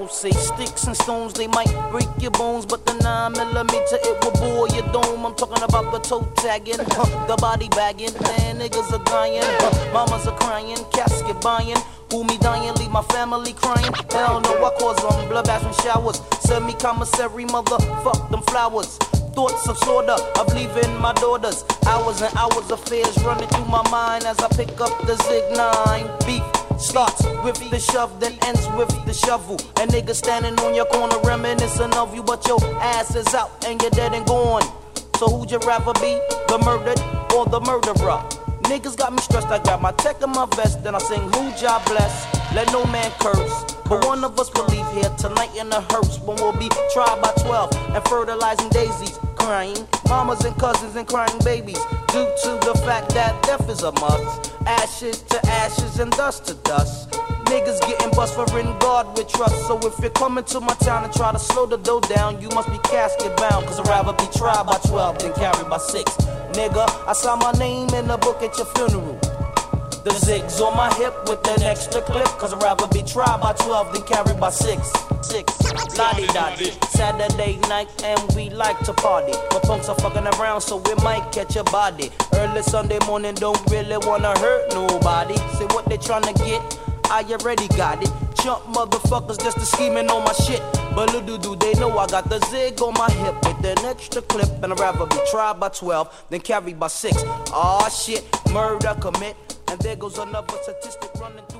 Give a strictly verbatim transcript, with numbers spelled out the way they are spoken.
say sticks and stones, they might break your bones, but the nine millimeter, it will bore your dome. I'm talking about the toe tagging, huh, the body bagging, man, niggas are dying, huh, mamas are crying, casket buying. Who me dying, leave my family crying. Hell no, I cause them blood baths and showers. Send me commissary, motherfuck them flowers. Thoughts of sorta of leaving my daughters. Hours and hours of fears running through my mind as I pick up the Zig nine. Beef starts with the shove, then ends with the shovel. And niggas standing on your corner reminiscing of you, but your ass is out and you're dead and gone. So who'd you rather be, the murdered or the murderer? Niggas got me stressed, I got my tech in my vest, then I sing who job bless, let no man curse. But one of us will leave here tonight in a hearse, when we'll be tried by twelve and fertilizing daisies, crying mamas and cousins and crying babies, due to the fact that death is a must. Ashes to ashes and dust to dust. Niggas getting bust for in God with trust. So if you're coming to my town and try to slow the dough down, you must be casket bound, cause I'd rather be tried by twelve than carried by six. Nigga, I saw my name in the book at your funeral. The zigs on my hip with an extra clip, cause I'd rather be tried by twelve than carried by six. Six. La-di-da-di. Saturday night and we like to party, but punks are fucking around so we might catch a body. Early Sunday morning don't really wanna hurt nobody. Say what they tryna get, I already got it. Chump motherfuckers just to scheming on my shit. But little do they know I got the zig on my hip with an extra clip, and I'd rather be tried by twelve than carried by six. Aw shit, murder commit, and there goes another statistic running through.